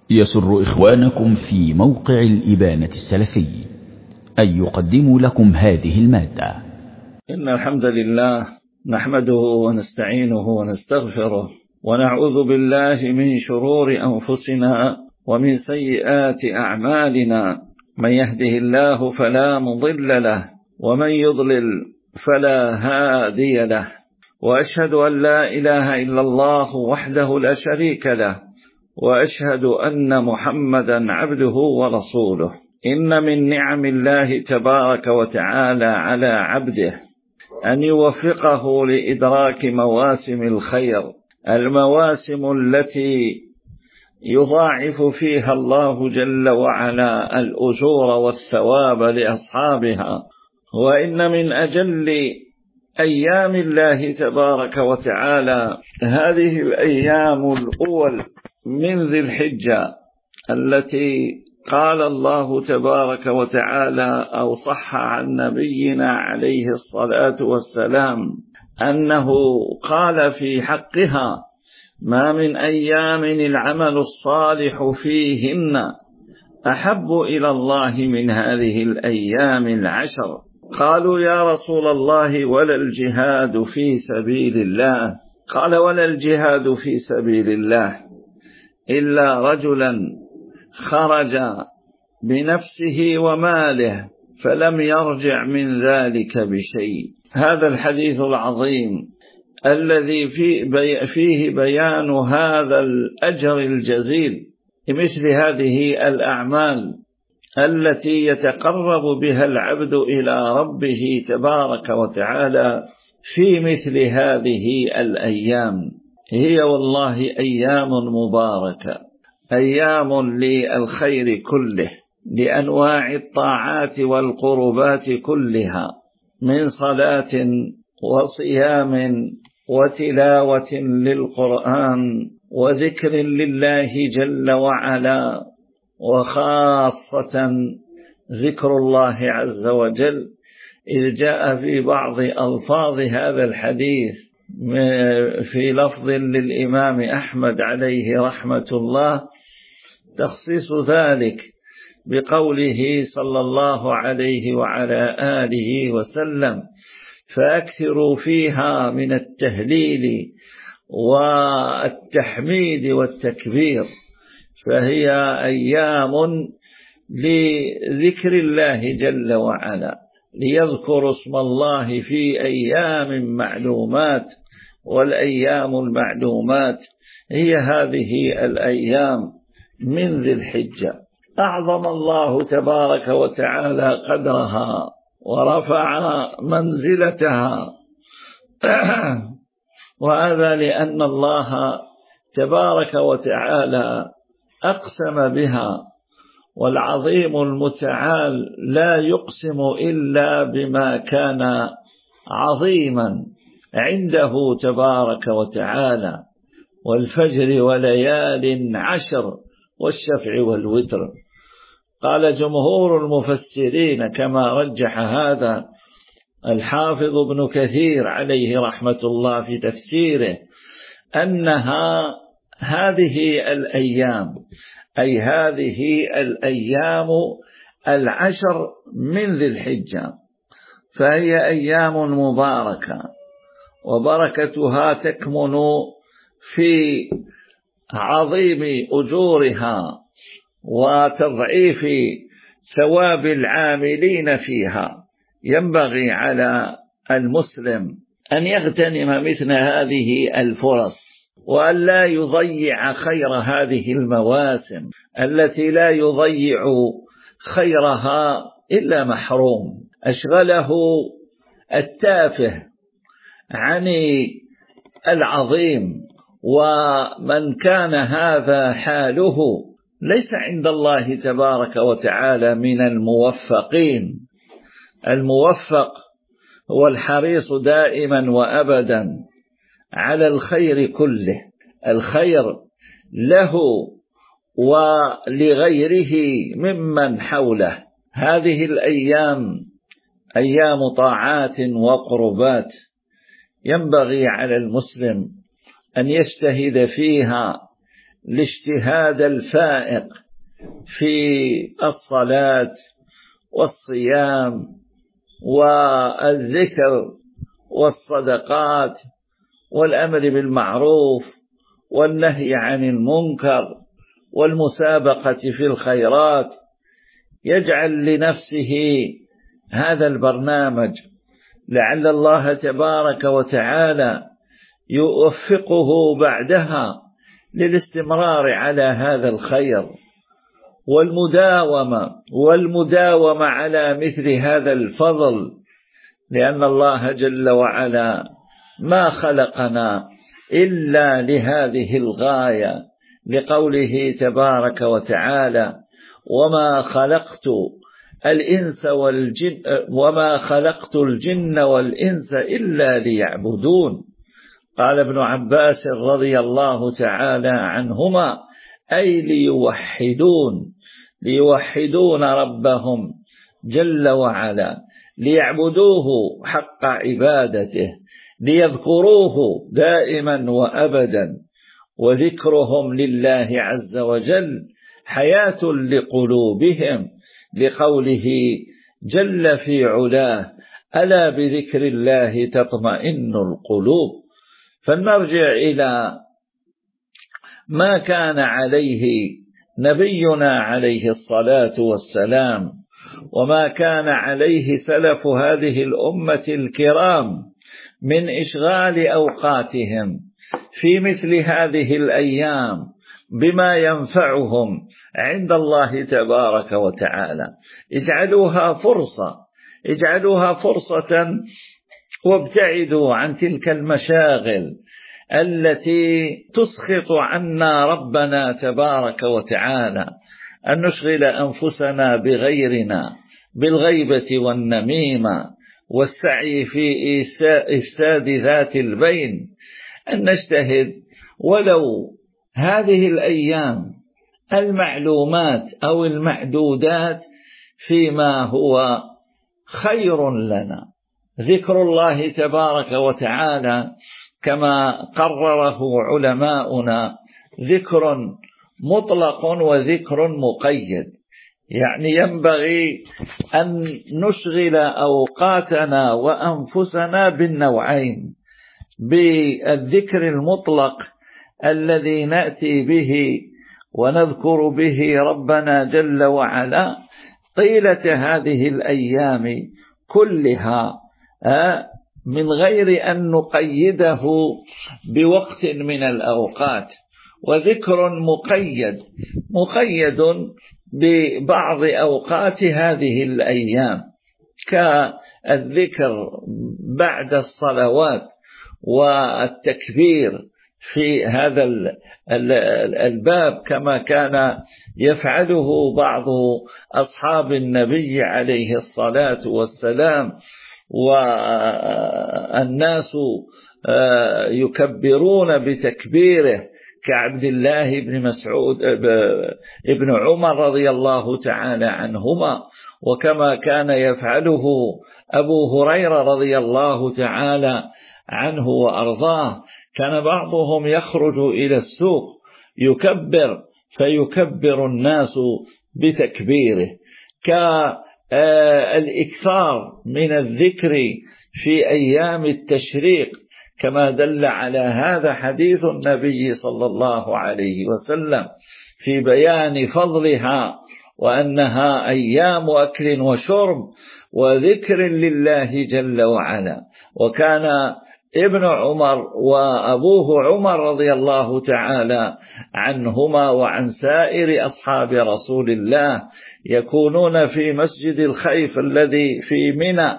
يسر إخوانكم في موقع الإبانة السلفي أن يقدموا لكم هذه المادة. إن الحمد لله نحمده ونستعينه ونستغفره ونعوذ بالله من شرور أنفسنا ومن سيئات أعمالنا. من يهده الله فلا مضل له ومن يضلل فلا هادي له، وأشهد أن لا إله إلا الله وحده لا شريك له، وأشهد أن محمدا عبده ورسوله. إن من نعم الله تبارك وتعالى على عبده أن يوفقه لإدراك مواسم الخير، المواسم التي يضاعف فيها الله جل وعلا الأجور والثواب لأصحابها. وإن من أجل أيام الله تبارك وتعالى هذه الأيام الأول من ذي الحجة، التي قال الله تبارك وتعالى أو صح عن نبينا عليه الصلاة والسلام أنه قال في حقها: ما من أيام العمل الصالح فيهن أحب إلى الله من هذه الأيام العشر. قالوا يا رسول الله ولا الجهاد في سبيل الله؟ قال: ولا الجهاد في سبيل الله إلا رجلا خرج بنفسه وماله فلم يرجع من ذلك بشيء. هذا الحديث العظيم الذي فيه بيان هذا الأجر الجزيل مثل هذه الأعمال التي يتقرب بها العبد إلى ربه تبارك وتعالى في مثل هذه الأيام. هي والله أيام مباركة، أيام للخير كله، لأنواع الطاعات والقربات كلها، من صلاة وصيام وتلاوة للقرآن وذكر لله جل وعلا، وخاصة ذكر الله عز وجل. إذ جاء في بعض ألفاظ هذا الحديث في لفظ للإمام أحمد عليه رحمة الله تخصيص ذلك بقوله صلى الله عليه وعلى آله وسلم: فأكثروا فيها من التهليل والتحميد والتكبير. فهي أيام لذكر الله جل وعلا، ليذكر اسم الله في أيام معلومات، والأيام المعلومات هي هذه الأيام من ذي الحجة. أعظم الله تبارك وتعالى قدرها ورفع منزلتها، وهذا لأن الله تبارك وتعالى أقسم بها، والعظيم المتعال لا يقسم إلا بما كان عظيما عنده تبارك وتعالى: والفجر وليال عشر والشفع والوتر. قال جمهور المفسرين كما رجح هذا الحافظ ابن كثير عليه رحمة الله في تفسيره أنها هذه الأيام، أي هذه الأيام العشر من ذي الحجة، فهي أيام مباركة، وبركتها تكمن في عظيم أجورها وتضعيف ثواب العاملين فيها. ينبغي على المسلم أن يغتنم مثل هذه الفرص، وأن لا يضيع خير هذه المواسم التي لا يضيع خيرها إلا محروم. أشغله التافه عن العظيم، ومن كان هذا حاله ليس عند الله تبارك وتعالى من الموفقين. الموفق هو الحريص دائما وأبدا على الخير كله، الخير له ولغيره ممن حوله. هذه الأيام أيام طاعات وقربات، ينبغي على المسلم أن يجتهد فيها الاجتهاد الفائق في الصلاة والصيام والذكر والصدقات والأمر بالمعروف والنهي عن المنكر والمسابقة في الخيرات، يجعل لنفسه هذا البرنامج لعل الله تبارك وتعالى يوفقه بعدها للاستمرار على هذا الخير والمداومة على مثل هذا الفضل، لأن الله جل وعلا ما خلقنا إلا لهذه الغاية، لقوله تبارك وتعالى: وما خلقت الجن والإنس إلا ليعبدون. قال ابن عباس رضي الله تعالى عنهما: أي ليوحدون ربهم جل وعلا، ليعبدوه حق عبادته، ليذكروه دائما وأبدا، وذكرهم لله عز وجل حياة لقلوبهم، لقوله جل في علاه: ألا بذكر الله تطمئن القلوب. فلنرجع إلى ما كان عليه نبينا عليه الصلاة والسلام، وما كان عليه سلف هذه الأمة الكرام من إشغال أوقاتهم في مثل هذه الأيام بما ينفعهم عند الله تبارك وتعالى. اجعلوها فرصة وابتعدوا عن تلك المشاغل التي تسخط عنا ربنا تبارك وتعالى، أن نشغل أنفسنا بغيرنا بالغيبة والنميمة والسعي في إفساد ذات البين، أن نجتهد ولو هذه الأيام المعلومات أو المعدودات فيما هو خير لنا. ذكر الله تبارك وتعالى كما قرره علماؤنا ذكر مطلق وذكر مقيد، يعني ينبغي أن نشغل أوقاتنا وأنفسنا بالنوعين: بالذكر المطلق الذي نأتي به ونذكر به ربنا جل وعلا طيلة هذه الأيام كلها من غير أن نقيده بوقت من الأوقات، وذكر مقيد ببعض أوقات هذه الأيام، كالذكر بعد الصلوات والتكبير في هذا الباب كما كان يفعله بعض أصحاب النبي عليه الصلاة والسلام، والناس يكبرون بتكبيره كعبد الله بن مسعود ابن عمر رضي الله تعالى عنهما، وكما كان يفعله أبو هريرة رضي الله تعالى عنه وأرضاه. كان بعضهم يخرج إلى السوق يكبر فيكبر الناس بتكبيره، كالإكثار من الذكر في أيام التشريق، كما دل على هذا حديث النبي صلى الله عليه وسلم في بيان فضلها، وأنها أيام أكل وشرب وذكر لله جل وعلا. وكان ابن عمر وأبوه عمر رضي الله تعالى عنهما وعن سائر أصحاب رسول الله يكونون في مسجد الخيف الذي في منى،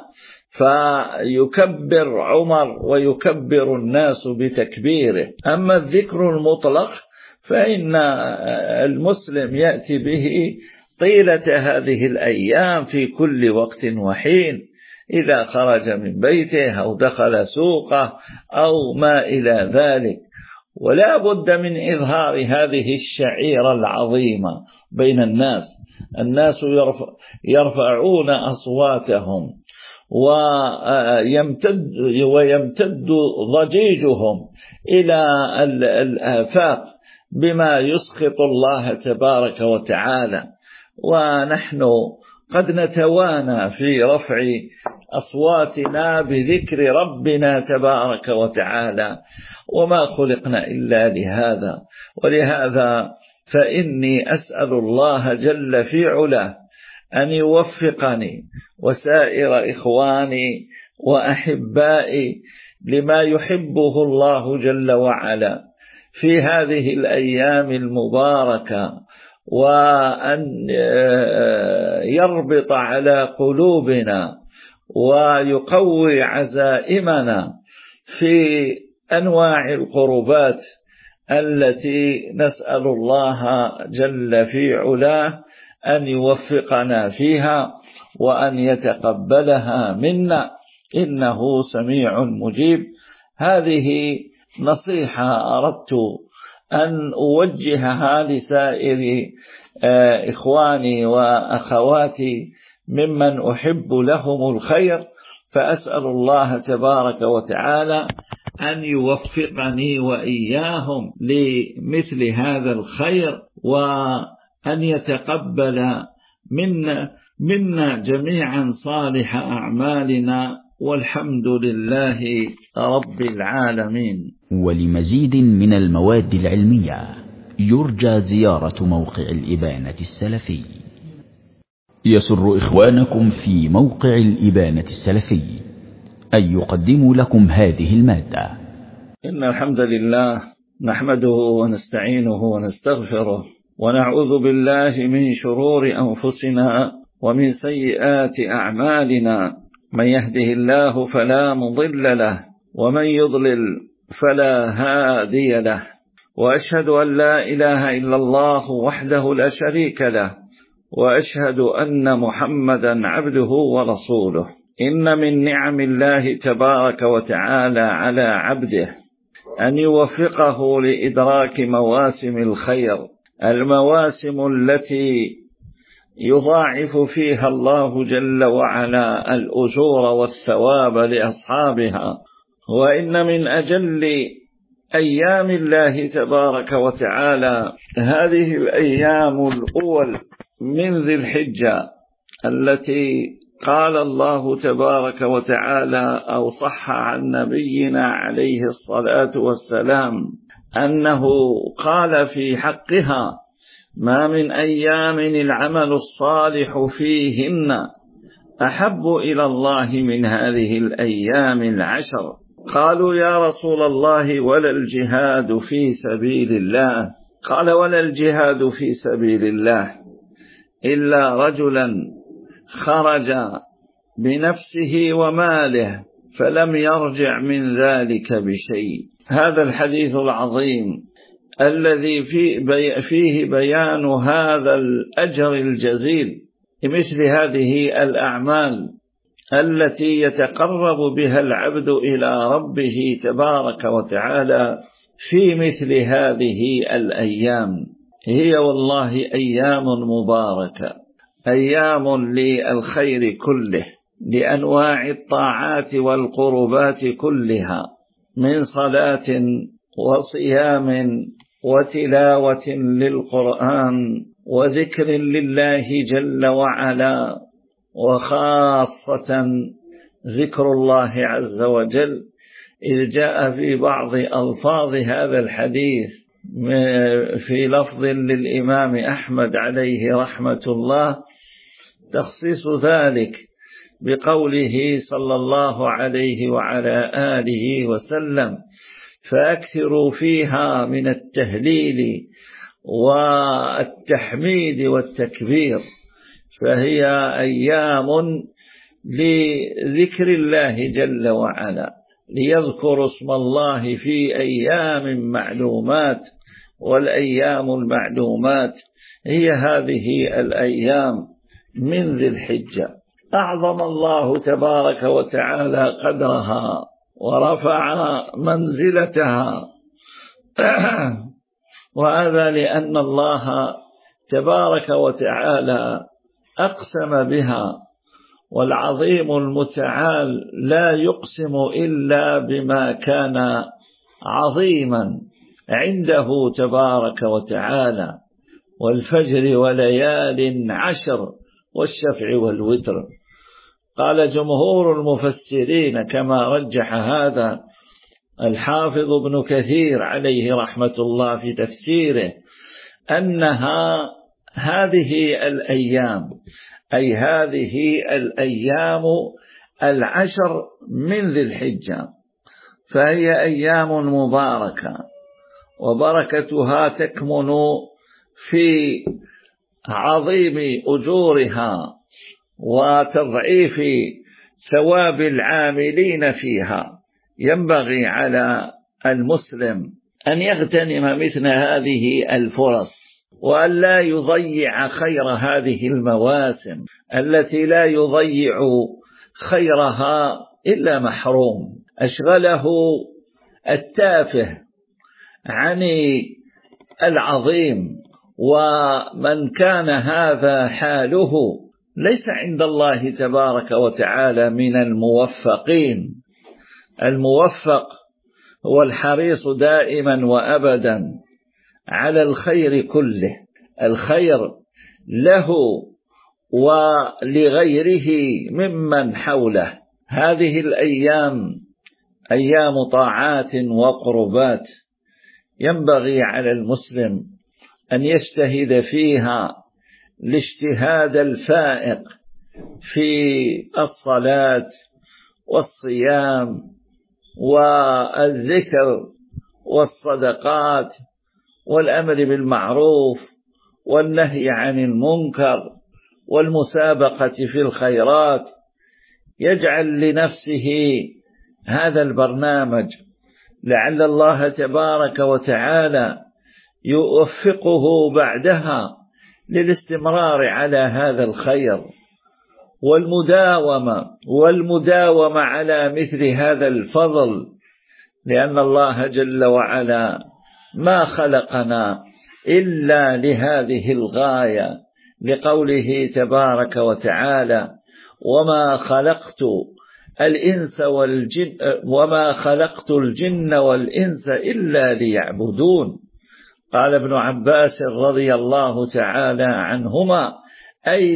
فيكبر عمر ويكبر الناس بتكبيره. أما الذكر المطلق فإن المسلم يأتي به طيلة هذه الأيام في كل وقت وحين، إذا خرج من بيته أو دخل سوقه أو ما إلى ذلك. ولا بد من إظهار هذه الشعيرة العظيمة بين الناس يرفعون أصواتهم ويمتد ضجيجهم إلى الآفاق بما يسخط الله تبارك وتعالى. ونحن قد نتوانى في رفع أصواتنا بذكر ربنا تبارك وتعالى، وما خلقنا إلا لهذا. ولهذا فإني أسأل الله جل في علاه أن يوفقني وسائر إخواني وأحبائي لما يحبه الله جل وعلا في هذه الأيام المباركة، وأن يربط على قلوبنا ويقوي عزائمنا في أنواع القربات التي نسأل الله جل في علاه أن يوفقنا فيها وأن يتقبلها منا، إنه سميع مجيب. هذه نصيحة أردت أن أوجهها لسائر إخواني وأخواتي ممن أحب لهم الخير، فأسأل الله تبارك وتعالى أن يوفقني وإياهم لمثل هذا الخير، وأن يتقبل منا جميعا صالح أعمالنا، والحمد لله رب العالمين. ولمزيد من المواد العلمية يرجى زيارة موقع الإبانة السلفي. يسر إخوانكم في موقع الإبانة السلفي أن يقدموا لكم هذه المادة. إن الحمد لله نحمده ونستعينه ونستغفره، ونعوذ بالله من شرور أنفسنا ومن سيئات أعمالنا. من يهده الله فلا مضل له، ومن يضلل فلا هادي له. وأشهد أن لا إله إلا الله وحده لا شريك له، وأشهد أن محمدا عبده ورسوله. إن من نعم الله تبارك وتعالى على عبده أن يوفقه لإدراك مواسم الخير، المواسم التي يضاعف فيها الله جل وعلا الأجور والثواب لأصحابها. وإن من أجل أيام الله تبارك وتعالى هذه الأيام الأول من ذي الحجة، التي قال الله تبارك وتعالى أو صح عن نبينا عليه الصلاة والسلام أنه قال في حقها: ما من أيام العمل الصالح فيهن أحب إلى الله من هذه الأيام العشر. قالوا يا رسول الله ولا الجهاد في سبيل الله؟ قال: ولا الجهاد في سبيل الله إلا رجلا خرج بنفسه وماله فلم يرجع من ذلك بشيء. هذا الحديث العظيم الذي فيه بيان هذا الأجر الجزيل بمثل هذه الأعمال التي يتقرب بها العبد إلى ربه تبارك وتعالى في مثل هذه الأيام. هي والله أيام مباركة، أيام للخير كله، لأنواع الطاعات والقربات كلها، من صلاة وصيام وتلاوة للقرآن وذكر لله جل وعلا، وخاصة ذكر الله عز وجل، إذ جاء في بعض ألفاظ هذا الحديث في لفظ للإمام أحمد عليه رحمة الله تخصيص ذلك بقوله صلى الله عليه وعلى آله وسلم: فأكثروا فيها من التهليل والتحميد والتكبير. فهي أيام لذكر الله جل وعلا، ليذكر اسم الله في أيام معلومات، والأيام المعلومات هي هذه الأيام من ذي الحجة. أعظم الله تبارك وتعالى قدرها ورفع منزلتها، وهذا لأن الله تبارك وتعالى أقسم بها، والعظيم المتعال لا يقسم إلا بما كان عظيما عنده تبارك وتعالى، والفجر وليال عشر والشفع والوتر. قال جمهور المفسرين كما رجح هذا الحافظ ابن كثير عليه رحمة الله في تفسيره أنها هذه الأيام، أي هذه الأيام العشر من ذي الحجة، فهي أيام مباركة، وبركتها تكمن في عظيم أجورها وتضعيف ثواب العاملين فيها. ينبغي على المسلم أن يغتنم مثل هذه الفرص، وأن لا يضيع خير هذه المواسم التي لا يضيع خيرها إلا محروم. أشغله التافه عن العظيم، ومن كان هذا حاله ليس عند الله تبارك وتعالى من الموفقين. الموفق هو الحريص دائما وأبدا على الخير كله، الخير له ولغيره ممن حوله. هذه الأيام أيام طاعات وقربات، ينبغي على المسلم أن يجتهد فيها الاجتهاد الفائق في الصلاة والصيام والذكر والصدقات والأمر بالمعروف والنهي عن المنكر والمسابقة في الخيرات. يجعل لنفسه هذا البرنامج لعل الله تبارك وتعالى يوفقه بعدها للاستمرار على هذا الخير والمداومة على مثل هذا الفضل، لأن الله جل وعلا ما خلقنا إلا لهذه الغاية، لقوله تبارك وتعالى: وما خلقت الجن والإنس إلا ليعبدون. قال ابن عباس رضي الله تعالى عنهما: أي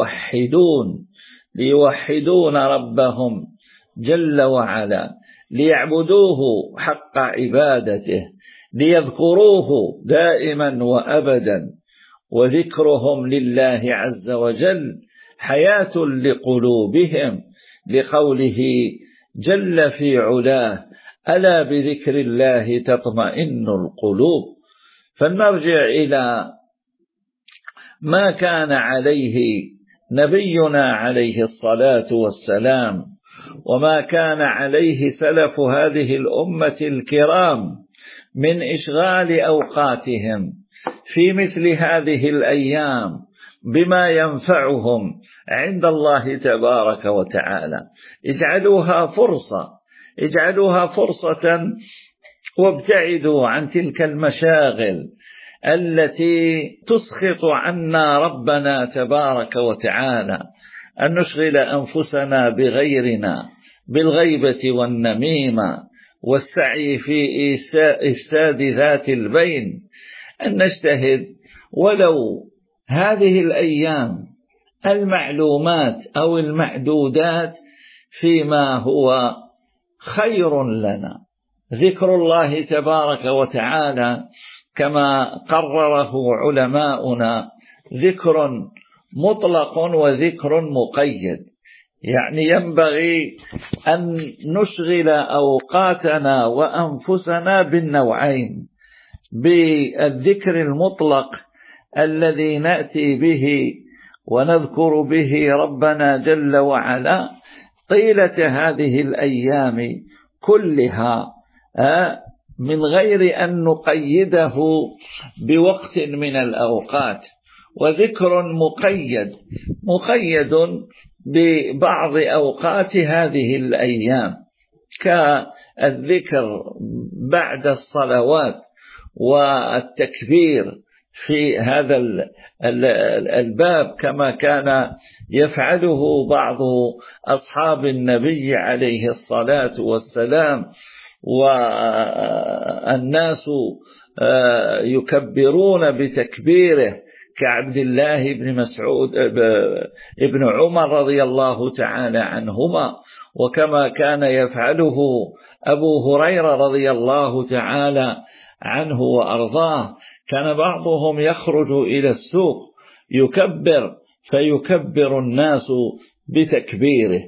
ليوحدون ربهم جل وعلا، ليعبدوه حق عبادته، ليذكروه دائما وأبدا. وذكرهم لله عز وجل حياة لقلوبهم، لقوله جل في علاه: ألا بذكر الله تطمئن القلوب. فلنرجع إلى ما كان عليه نبينا عليه الصلاة والسلام، وما كان عليه سلف هذه الأمة الكرام من إشغال أوقاتهم في مثل هذه الأيام بما ينفعهم عند الله تبارك وتعالى. اجعلوها فرصة وابتعدوا عن تلك المشاغل التي تسخط عنا ربنا تبارك وتعالى، أن نشغل أنفسنا بغيرنا بالغيبة والنميمة والسعي في إفساد ذات البين. أن نجتهد ولو هذه الأيام المعلومات أو المعدودات فيما هو خير لنا. ذكر الله تبارك وتعالى كما قرره علماؤنا ذكر مطلق وذكر مقيد، يعني ينبغي أن نشغل أوقاتنا وأنفسنا بالنوعين: بالذكر المطلق الذي نأتي به ونذكر به ربنا جل وعلا طيلة هذه الأيام كلها من غير أن نقيده بوقت من الأوقات، وذكر مقيد ببعض أوقات هذه الأيام، كالذكر بعد الصلوات والتكبير في هذا الباب كما كان يفعله بعض أصحاب النبي عليه الصلاة والسلام، والناس يكبرون بتكبيره كعبد الله بن مسعود ابن عمر رضي الله تعالى عنهما، وكما كان يفعله أبو هريرة رضي الله تعالى عنه وأرضاه. كان بعضهم يخرج إلى السوق يكبر فيكبر الناس بتكبيره،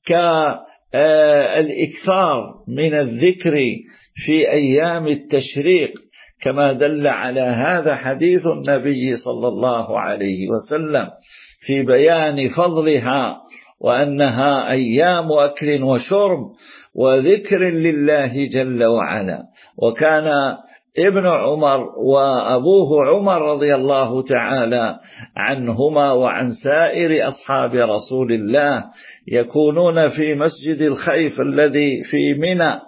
كالإكثار من الذكر في أيام التشريق، كما دل على هذا حديث النبي صلى الله عليه وسلم في بيان فضلها وأنها أيام أكل وشرب وذكر لله جل وعلا. وكان ابن عمر وأبوه عمر رضي الله تعالى عنهما وعن سائر أصحاب رسول الله يكونون في مسجد الخيف الذي في منى،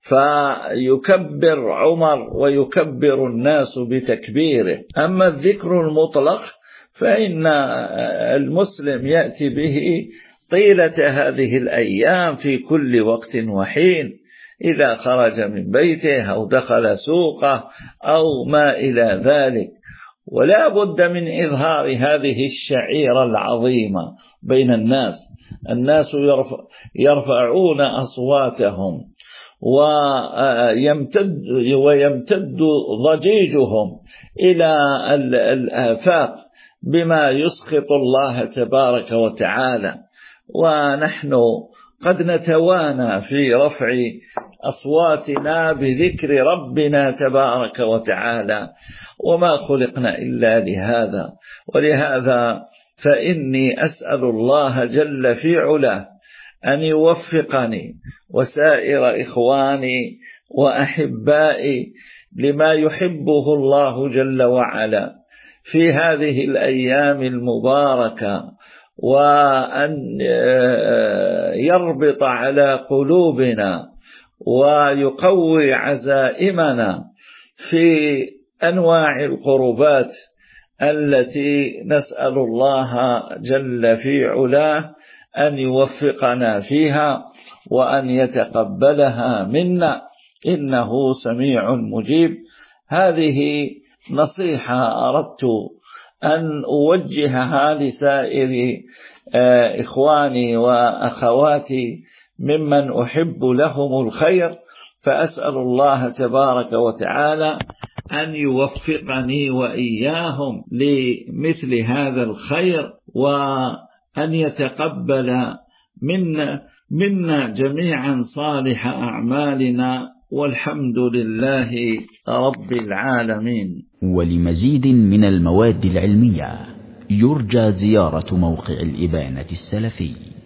فيكبر عمر ويكبر الناس بتكبيره. أما الذكر المطلق فإن المسلم يأتي به طيلة هذه الأيام في كل وقت وحين، إذا خرج من بيته أو دخل سوقه أو ما إلى ذلك. ولا بد من إظهار هذه الشعيرة العظيمة بين الناس يرفعون أصواتهم ويمتد ضجيجهم إلى الآفاق بما يسخط الله تبارك وتعالى، ونحن قد نتوانى في رفع أصواتنا بذكر ربنا تبارك وتعالى، وما خلقنا إلا لهذا. ولهذا فإني أسأل الله جل في علاه أن يوفقني وسائر إخواني وأحبائي لما يحبه الله جل وعلا في هذه الأيام المباركة، وأن يربط على قلوبنا ويقوي عزائمنا في أنواع القربات التي نسأل الله جل في علاه أن يوفقنا فيها وأن يتقبلها منا، إنه سميع مجيب. هذه نصيحة أردت أن أوجهها لسائر إخواني وأخواتي ممن أحب لهم الخير، فأسأل الله تبارك وتعالى أن يوفقني وإياهم لمثل هذا الخير، وأن يتقبل منا جميعا صالح أعمالنا، والحمد لله رب العالمين. ولمزيد من المواد العلمية يرجى زيارة موقع الإبانة السلفي.